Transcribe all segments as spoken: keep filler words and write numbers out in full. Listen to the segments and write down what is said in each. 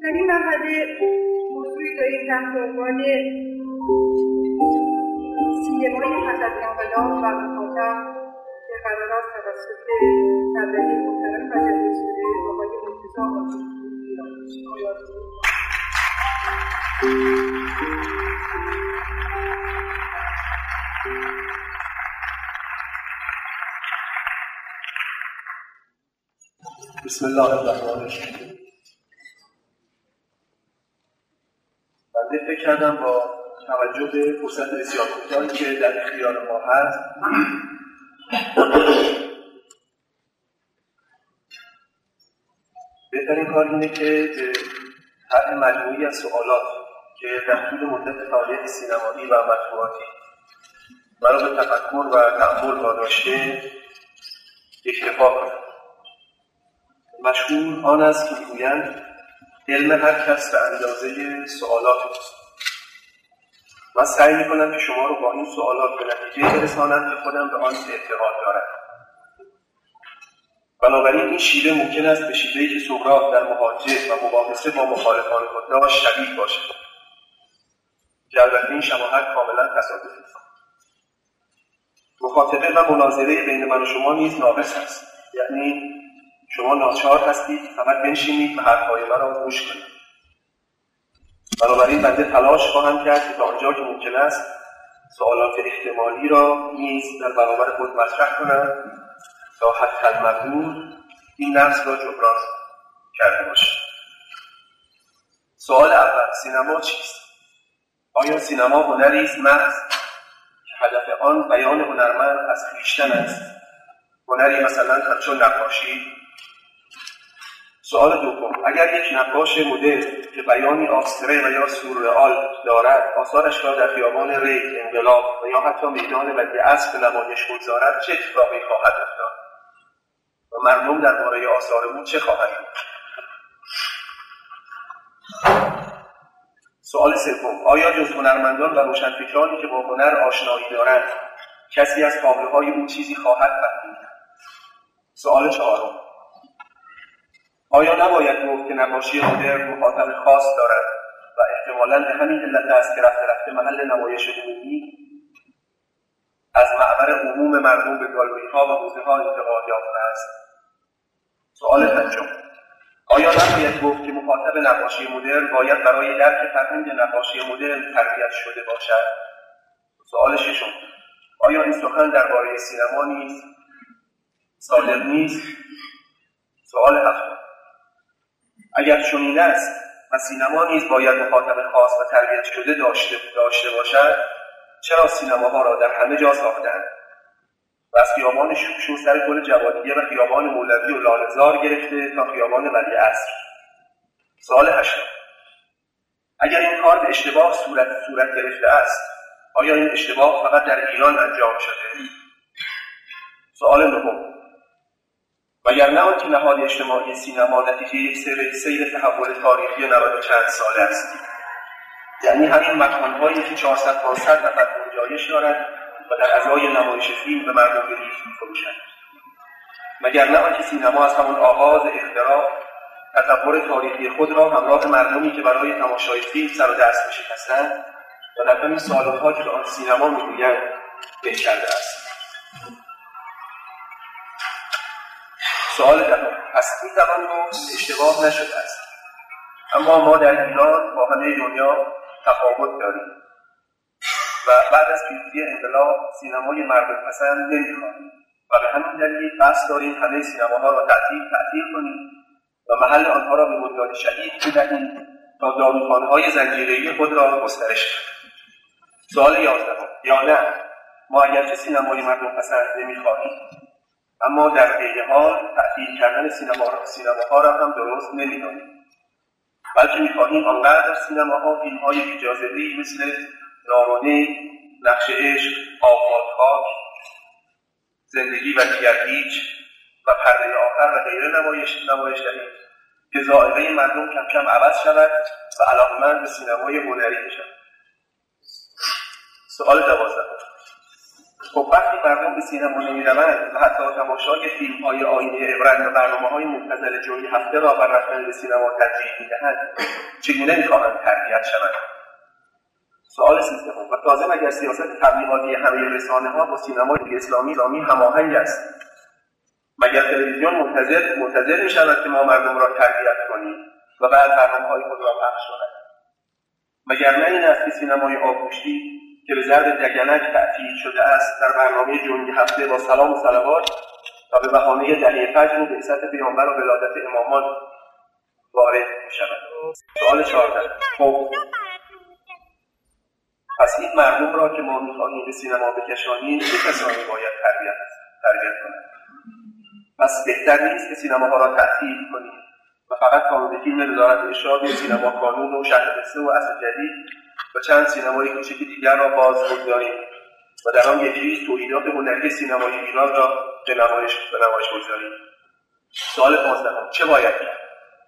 در این مرحله موضوعی داریم تحت عنوان سینمای پس از انقلاب و مخاطب که قرار است توسط صدری محترم مجله سوره آقای مرتضی آقاپور ایران بشه. بسم الله الرحمن الرحیم. من فکر کردم با توجه به فرصت بسیار کوتاهی که در اختیار ما هست بهترین کار اینه که به طرح مجموعی از سوالات که در طول مدت فعالیت سینمایی و مطبوعاتی مرا به تفکر و تأمل واداشته اکتفا کنم. مشهور آن است که میگویند علم هر کس به اندازه سوالات است. من سعی میکنم که شما رو با این سوالات به نتیجه برسانم که خودم به آن اعتقاد دارم. بنابراین این شیوه ممکن است به شیوهی که سقراط در محاجه و مباحثه با مخالفان خود داشت شبیه باشد که البته این شباهت کاملا تصادفی است. مخاطبه و مناظره بین من و شما نیز ناقص است، یعنی شما ناچار هستید فقط بنشینید و حرفهای من را گوش کنید. بنابراین بنده تلاش خواهم کرد که تا آنجا که ممکن است سوالات احتمالی را نیز در برابر خود مطرح کنم تا حتی المقدور این نقص را جبران کرده باشد. سوال اول، سینما چیست؟ آیا سینما هنری است محض که هدف آن بیان هنرمند از خویشتن است؟ هنری مثلا همچون نقاشی؟ سوال دوم، اگر یک نقاش مدرن که بیانی ابستره و یا سورئال دارد آثارش را در خیابان ری، انقلاب و یا حتی میدان ولیعصر به نمایش بگذارد چه اتفاقی خواهد افتاد و مردم درباره آثار او چه خواهند گفت؟ سوال سوم، آیا جز هنرمندان و روشنفکرانی که با هنر آشنایی دارند کسی از کارهای او چیزی خواهد فهمید؟ سوال چهارم، آیا نباید گفت که نقاشی مدرن مخاطب خاص دارد و احتمالاً به همین علت است که رفته رفته محل نمایش عمومی از معبر عموم مردم به گالری‌ها و حوزه‌ها انتقال یافته است؟ سوال پنجم، آیا نباید گفت که مخاطب نقاشی مدرن باید برای درک فرهنگ نقاشی مدرن تربیت شده باشد؟ سوال ششم، آیا این سخن درباره سینما نیست صادق نیست؟ سوال هفتم، اگر چنین است و سینما نیز باید مخاطب خاص و تربیت شده داشته داشته باشد، چرا سینماها را در همه جا ساختند و از خیابان شوشو سر گل جوادیه و خیابان مولوی و لاله‌زار گرفته تا خیابان ولیعصر؟ سوال هشتم، اگر این کار به اشتباه صورت صورت گرفته است، آیا این اشتباه فقط در ایران انجام شده؟ سوال نهم، وگرنه آنکه نهاد اجتماعی سینما نتیجه یک سیر سیر تحول تاریخی نود و چند ساله است، یعنی همین مکان‌هایی که چهارصد پانصد نفر گنجایش دارد و در ازای نمایش فیلم به مردم بلیط می‌فروشند. وگرنه آنکه سینما از همون آغاز اختراع تطور تاریخی خود را همراه مردمی که برای تماشای فیلم سر و دست می‌شکستند و در همین سال‌ها که آن سینما می‌گویند به کرده است. سوال دهم، پس این زمان رو اشتباه نشده است، اما ما در ایران با همه دنیا تفاوت داریم و بعد از پیروزی انقلاب سینمای مردم پسند نمی‌خواهیم و به همین دلیل قصد داریم همه سینماها را تعطیل تعطیل کنیم و محل آنها را به بنیاد شهید بدهیم تا داروخانه‌های زنجیره‌ای خود را گسترش دهیم. سوال یازدهم، یا نه ما اگرچه سینمای مردم پسند نمی‌خواهیم اما در عین حال تعطیل کردن سینما را سینماها را هم درست نمی‌دانیم، بلکه می‌خواهیم آنقدر سینماها فیلم‌های بی‌جاذبه‌ای مثل نارونه، نقش عشق، آباد خاک، زندگی و دیگر هیچ و پرده آخر و غیره نمایش نمایش دهیم که ذائقه مردم کم کم عوض شود و علاقه‌مند به سینمای هنری بشود. سوال دوازدهم، خب وقتی مردم به سینما نمی‌روند و حتی تماشای فیلم‌های آینه عبرت و برنامه‌های مبتذل جوی هفته را بر رفتن به سینما ترجیح می‌دهند، چگونه می‌خواهند تربیت شوند؟ سوال سیزدهم: و تازه مگر سیاست تبلیغاتی همه رسانه‌ها با سینمای اسلامی اسلامی هماهنگ است؟ مگر تلویزیون منتظر منتظر می‌شود که ما مردم را تربیت کنیم و بعد برنامه‌های خود را پخش کند؟ مگر نه این است که سینمای آبگوشتی که به ضرب دگنک تعطیل شده است در برنامه جنگ هفته با سلام و صلوات و به بهانه دهه فجر و بعثت پیامبر و ولادت امامان وارد می‌شود؟ سوال چهاردهم: خب پس این مردم را که ما می‌خواهیم به سینما بکشانیم چه کسانی باید تربیت تربیت کنند؟ پس بهتر نیست که سینماها را تعطیل کنیم و فقط کانون فیلم وزارت ارشاد، سینما کانون و شهر قصه و عصر جدید و چند سینمای کوچک دیگر را باز بگذاریم و در آن یک ریز تولیدات هنری سینمای ایران را به نمایش به نمایش بگذاریم. سوال پانزدهم: چه باید کرد؟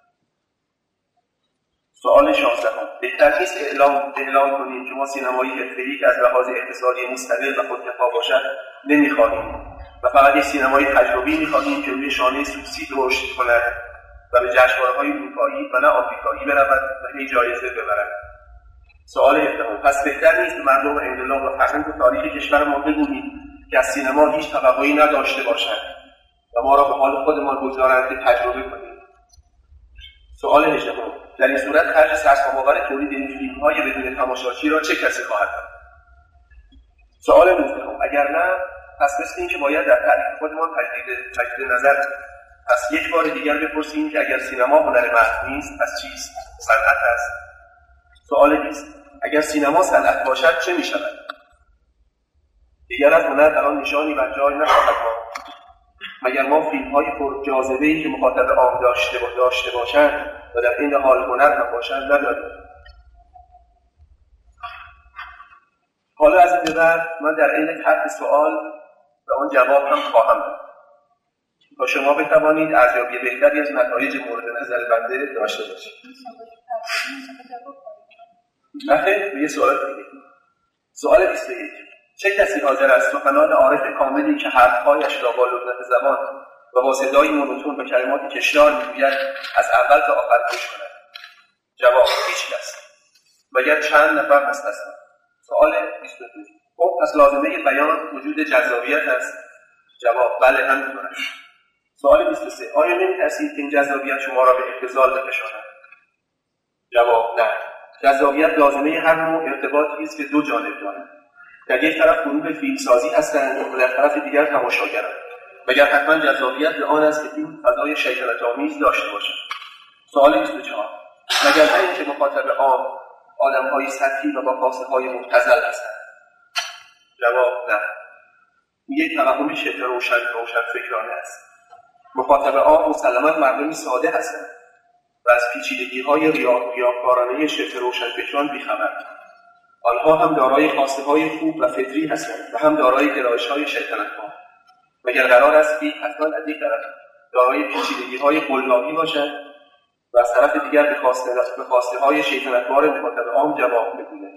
سوال شانزدهم: بهتر نیست اعلام اعلام کنیم که ما سینمایی حرفه‌ای که از لحاظ اقتصادی مستقل و خودکفا باشد نمی‌خواهیم و فقط یک سینمای تجربی می‌خواهیم که روی شانه سوسید رشد کند و به جشنواره‌های اروپایی و نه آمریکایی برود و هی جایزه ببرد. سوال هفدهم: پس بهتر نیست مردم انقلاب و فرهنگ و تاریخ کشورمان بگوییم که از سینما هیچ توقعی نداشته باشند و ما را به حال خودمان بگذارند که تجربه کنیم؟ سوال هجدهم: در این صورت خرج سرسام‌آور تولید این فیلم‌های بدون تماشاچی را چه کسی خواهد داد؟ سوال نوزدهم: اگر نه، پس مثل این که باید در تعریف خودمان تجدید تجدید نظر پس یک بار دیگر بپرسیم که اگر سینما هنر محض نیست پس چیست؟ صنعت است. سوال بیست: اگر سینما صنعت باشد چه می‌شود؟ دیگر از هنر در آن نشانی بر جای نخواهد ماند. مگر ما فیلم‌های پرجاذبه‌ای که مخاطب عام داشته داشته باشند و در این حال هنر هم باشند نداریم؟ حالا از این به بعد من در عین طرح سوال و آن جواب هم خواهم داد تا شما بتوانید ارزیابی بهتری از نتایج مورد نظر بنده داشته باشید. نخیر، به یه سوال دیگه. سوال بیست و یک: چه کسی حاضر است سخنان عارف کاملی که حرف‌هایش را با لذت زبان و با صدای مونوتون و کلمات کشدار میگوید از اول تا آخر گوش کند؟ جواب: هیچ کس، مگر چند نفر مستثنا. سوال بیست و دو: خب پس لازمه بیان وجود جذابیت است؟ جواب: بله، همینطور است. سوال بیست و سه: آیا نمی‌ترسید که این جذابیت شما را به ابتذال بکشاند؟ جواب: نه. جذابیت لازمه هر نوع ارتباطی است که دو جانب دارد. در یک طرف گروه فیلمسازی هستند و در طرف دیگر تماشاگران. مگر حتما جذابیت به آن است که فیلم فضای شیطنت‌آمیز داشته باشد؟ سوال بیست و چهار: مگر نه اینکه مخاطب عام آدم‌های سطحی و با خواسته‌های مبتذل هستند؟ جواب: نه. یک توهم شبه روشن روشن فکرانه است. مخاطب عام مسلماً مردمی ساده هستند و از پیچیدگی‌های ریاکارانه شبه روشنفکران بی‌خبرند. آنها هم دارای خواسته‌های خوب و فطری هستند و هم دارای گرایش‌های شیطنت‌آمیز. مگر قرار است که حتما از یک طرف دارای پیچیدگی‌های قلابی باشد و از طرف دیگر به خواسته به خواسته‌های شیطنت‌بار مخاطب عام جواب بگوید؟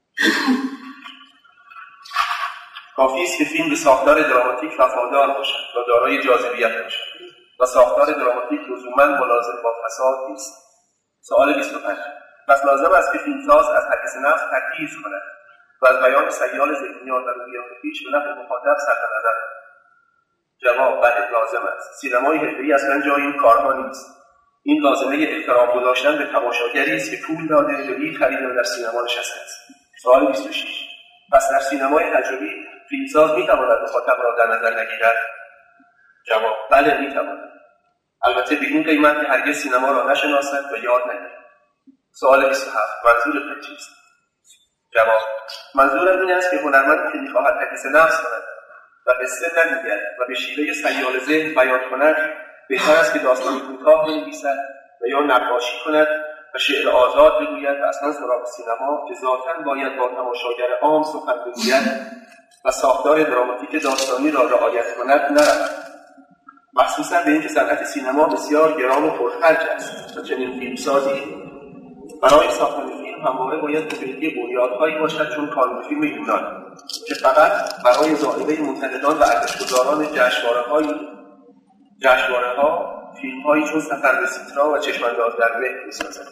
کافی است که فیلم به ساختار دراماتیک وفادار باشد و دارای جاذبیت باشد و ساختار دراماتیک لزوماً ملازم با فساد نیست. سوال بیست و پنج: پس لازم است که فیلمساز از حدیث نفس تحقیر کند و از بیان سیال ذهنیات و رویات خویش به نفع مخاطب صرف نظر کند؟ جواب: بله، لازم است. سینمای حرفه‌ای اصلاً جای این کارها نیست. این لازمه احترام گذاشتن به تماشاگری است که پول داده و بلیط خریده و در سینما نشسته است. سوال بیست و شش: پس در سینمای تجربی فیلمساز می‌تواند مخاطب را در نظر نگیرد؟ جواب: بله، می‌تواند. البته به این قیمت که هرگز سینما را نشناسد و یاد نگیرد. سوال بیست و هفت: منظورت چیست؟ جواب: منظورم این است که هنرمندی که می‌خواهد حدیث نفس کند و قصه نگوید و به شیوه سیال ذهن بیان کند، بهتر است که داستان کوتاه بنویسد و یا نقاشی کند و شعر آزاد بگوید و اصلا سراغ سینما که ذاتاً باید با تماشاگر عام سخن بگوید و ساختار دراماتیک داستانی را رعایت کند نرود. مخصوصاً به اینکه صنعت سینما بسیار گران و پرخرج است و چنین فیلمسازی برای ساختن فیلم همواره باید به بهره بنیادهایی باشد چون کانون فیلم یونان که فقط برای ذائقه منتقدان و ارزش‌گذاران جشنواره‌های جشنواره‌ها فیلم‌هایی چون سفر به سیترا و چشم‌انداز در مه می‌سازند.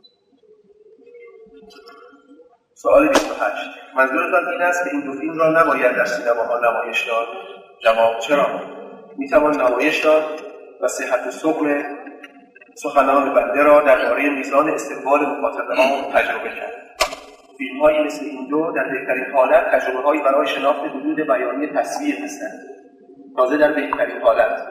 سوال بیست و هشت. منظورتان این است که این دو فیلم را نباید در سینماها نمایش داد؟ جواب: چرا؟ می‌توان نمایش داد و صحت و سقم سخنان بنده را درباره میزان استقبال مخاطبان تجربه کرد. فیلم‌هایی مثل این دو در بهترین حالت تجربه‌هایی برای شناخت حدود بیانی تصویر هستند. تازه در بهترین حالت.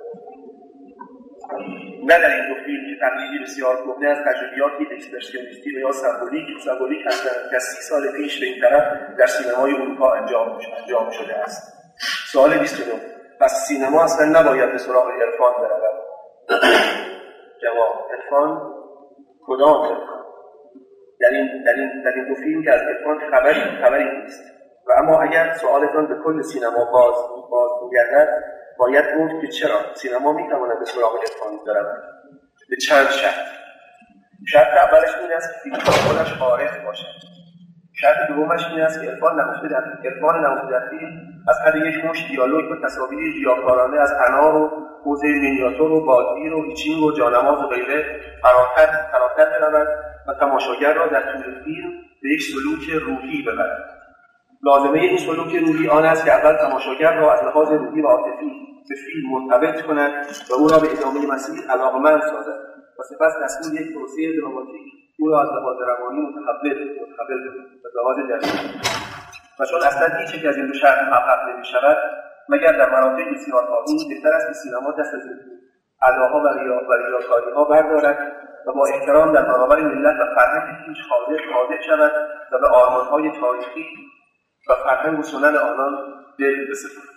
نه در این دو فیلم که تقلیدی بسیار کهنه از تجربیاتی اکسپرسیونیستی یا سمبولیک سمبولیک هستند که از سی سال پیش به این طرف در سینمای اروپا انجام انجام شده است. سوال بیست و نه. پس سینما اصلا نباید به سراغ عرفان برود؟ جواب: عرفان؟ کدام عرفان؟ در این در این در این دو فیلم که از عرفان خبری خبری نیست. و اما اگر سوالتان به کل سینما باز باز می‌گردد، باید گفت که چرا سینما می‌تواند به سراغ عرفان برود؟ به چند شرط. شرط اولش این است که فیلم خودش عارف باشد. شرط دومش این است که عرفان نهفته در عرفان نهفته در فیلم از حد یک مشت دیالوگ و تصاویر ریاکارانه از انار و حوزه مینیاتور و بادگیر و ایچینگ و جانماز و غیره فراتر فراتر برود و تماشاگر را در طول فیلم به یک سلوک روحی ببرد. لازمه این سلوک روحی آن است که اول تماشاگر را از لحاظ روحی و عاطفی به فیلم مرتبط کند و او را به ادامه مسیر علاقه‌مند سازد و سپس دستور یک پروسه دراماتیک او را از لحاظ روانی متحول متحول به لحاظ جسمی. و چون اصلا هیچ یک از این دو شرط محقق نمی‌شود مگر در مراتب بسیار عالی، بهتر است که سینما دست از اداها و ریا و ریاکاری‌ها بردارد و با احترام در برابر ملت و فرهنگ خویش حاضر حاضر شود و به آرمان‌های تاریخی و فرهنگ و سنن آنان دل بسپارد.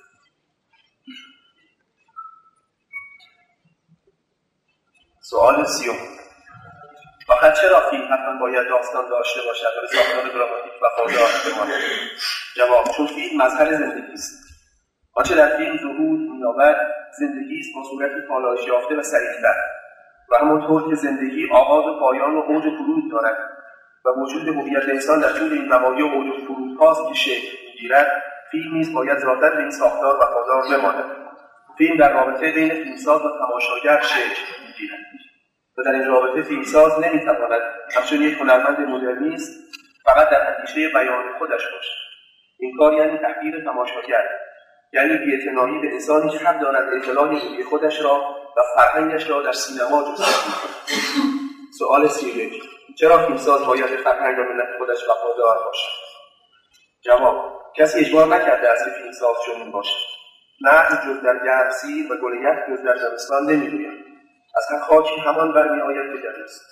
سوال سیوم. آخر چرا فیلم حتما باید داستان داشته باشد و به ساختار دراماتیک وفادار بماند؟ جواب: چون فیلم مظهر زندگی است. آنچه در فیلم ظهور می‌یابد زندگی است با صورتی پالایش یافته و سریع‌تر و همانطور که زندگی آغاز و پایان و اوج و فرود دارد و وجود هویت انسان در طول این روایی و اوج و فرودهاست که شکل می‌گیرد، فیلم نیز باید ذاتاً به این ساختار وفادار بماند. فیلم در رابطه بین فیلمساز و تماشاگر شکل می‌گیرد و در این رابطه فیلمساز نمی‌تواند همچون یک هنرمند مدرنیست فقط در اندیشه بیان خودش باشد. این کار یعنی تحقیر تماشاگر، یعنی بی‌اعتنایی به انسانی که حق دارد اطلاع روحی خودش را و فرهنگش را در سینما جستجو کند. سوال سی و یک. چرا فیلمساز باید به فرهنگ و ملت خودش وفادار باشد؟ جواب: کسی اجبار نکرده است که فیلمساز چنین باشد. نه جز در گرمسیر و گل یخ جز در زمستان نمی‌گویم. از هر خاکی همان برمی‌آید که در است.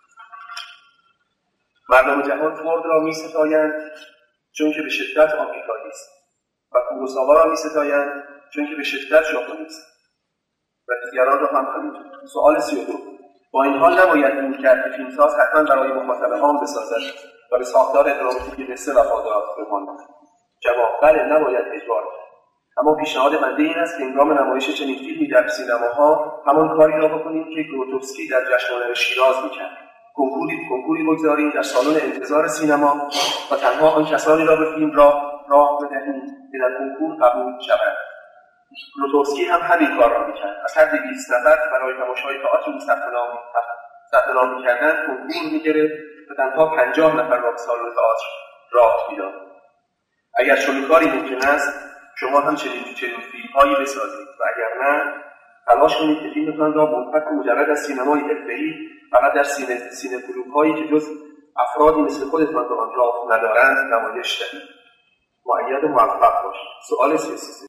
مردم جهان فورد را می‌ستایند چون که به شدت آمریکایی است و کوروساوا را می‌ستایند چون که به شدت ژاپنی است و دیگران را هم همینطور. سوال سی و دو. با این حال نباید این کرد که فیلمساز حتما برای مخاطب عام بسازد و به ساختار دراماتیک قصه وفادار بماند؟ جواب: بله، نباید اجبار کرد. اما پیشنهاد بنده این است که هنگام نمایش چنین فیلمی در سینماها همان کاری را بکنیم که گروتوفسکی در جشنواره شیراز می‌کرد. کنکوری کنکوری بگذاریم در سالن انتظار سینما و تنها آن کسانی را به فیلم راه راه بدهیم که در کنکور قبول شوند. گروتوفسکی هم همین کار را می‌کرد. از هر دویست نفر برای تماشای تئاتر او ثبت نام ثبت نام می‌کردند، کنکور می‌گرفت و تنها پنجاه نفر را به سالن تئاتر راه می‌داد. اگر چنین کاری ممکن است، شما هم چنین چنین فیلم‌هایی بسازید و اگر نه، تلاش کنید که فیلمتان را منفک و مجرد از سینمای حرفه‌ای فقط در سینه سینه کلوب‌هایی که جز افرادی مثل خودتان به آن راه ندارند نمایش دهید. مؤید و موفق باشید. سوال سی و سه.